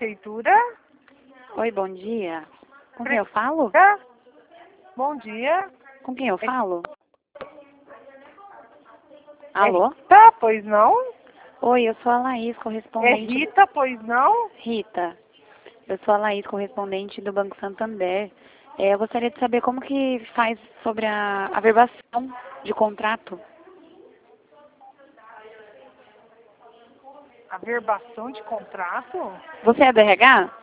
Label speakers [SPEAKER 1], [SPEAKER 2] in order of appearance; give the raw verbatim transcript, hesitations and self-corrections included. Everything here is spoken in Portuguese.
[SPEAKER 1] prefeitura?
[SPEAKER 2] Oi, bom dia. Com quem eu falo?
[SPEAKER 1] Prefeitura? Bom dia.
[SPEAKER 2] Com quem eu falo?
[SPEAKER 1] É
[SPEAKER 2] Alô?
[SPEAKER 1] Rita, pois não?
[SPEAKER 2] Oi, eu sou a Laís,
[SPEAKER 1] É
[SPEAKER 2] correspondente...
[SPEAKER 1] Rita, pois não?
[SPEAKER 2] Rita, eu sou a Laís, correspondente do Banco Santander. É, eu gostaria de saber como que faz sobre a averbação de contrato.
[SPEAKER 1] Averbação de contrato?
[SPEAKER 2] Você é do R H?